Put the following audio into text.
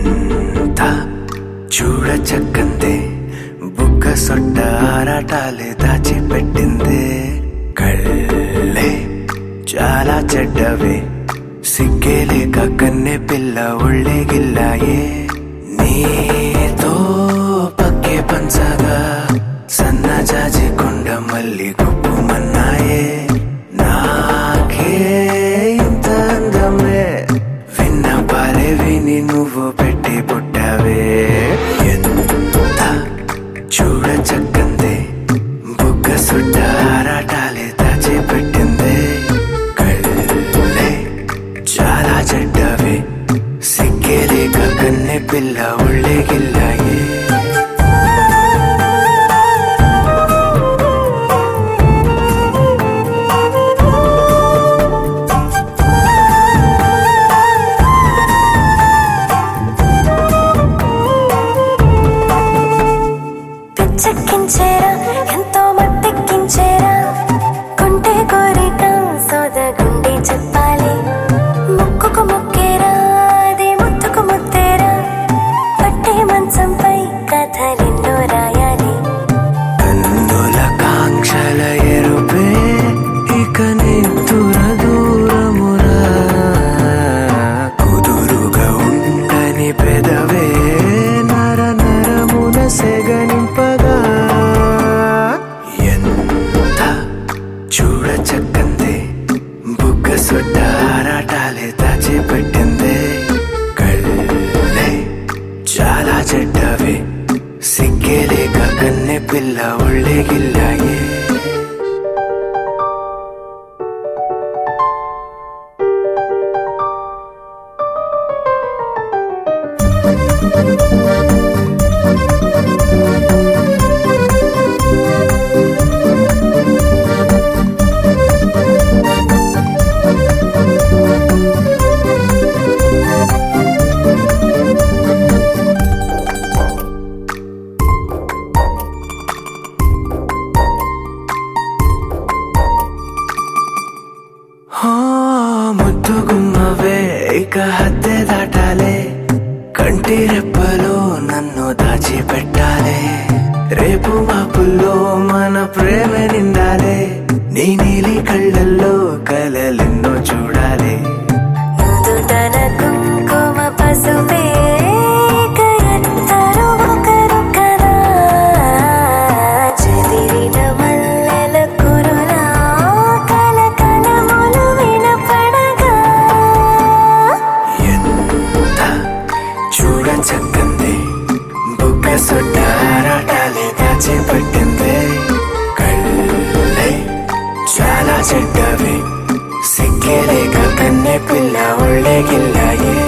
ఎంత చూడచక్కందే బుగ్గ సొట్ట ఆరాటాలే దాచిపెట్టిందే కళ్ళే చాలా చెడ్డవే సిగ్గేలేక కన్నె పిల్ల ఒళ్ళే గిల్లాయే నీతో పక్కే పంచగా సన్న జాజి కొండ మల్లి గుప్పుమన్నాయే నాకే ఇంత అందమే విన్న పాలే విని నువ్వు పెట్టి పుట్టావే ఎంత చూడచక్కందే బుగ్గ సుట్ట ఆరాటాలే దాచిపెట్టిందే కళ్ళే చాలా చెడ్డవే సిగ్గేలేక కన్నె పిల్ల ఒళ్ళే గిల్లాయే చెక్కించేరా ఎంతో మత్తెక్కించేరా కొంటే కోరిక సోదగుండి చెప్పాలి ముక్కుకు ముక్కేరా అది ముత్తుకు ముత్తేరా పట్టే మంచంపై కథలెన్నో రాయాలి కన్నుల కాంక్షల ఎరుపే ఇక నిద్దుర దూరమురా కుదురుగా ఉండని పెదవే నర నరమున సెగనింపగా చూడచక్కందే బుగ్గ సొట్ట ఆరాటాలే దాచిపెట్టిందే కళ్ళే చాలా చెడ్డవే సిగ్గేలేక కన్నె పిల్ల ఒళ్ళే గిల్లాయే ముద్దుగుమ్మవే ఇక హద్దే దాటాలే కంటి రెప్పలో నన్ను దాచిపెట్టాలే రేపు మాపుల్లో మన ప్రేమ నిండాలే నీ నీలి కళ్ళల్లో కలలెన్నో చూడాలి నుదుటన కుంకుమ పసుపే కయత్తరు ఒకరు కదా చెదిరిన మల్లెల కురులా కలకలములు వినపడగా ఎంత చూడచక్కందే బుగ్గ సొట్ట ఆరాటాలే దాచిపెట్టిందే కళ్ళే చాలా చెడ్డవే సిగ్గేలేక కన్నె పిల్ల ఒళ్ళే గిల్లాయే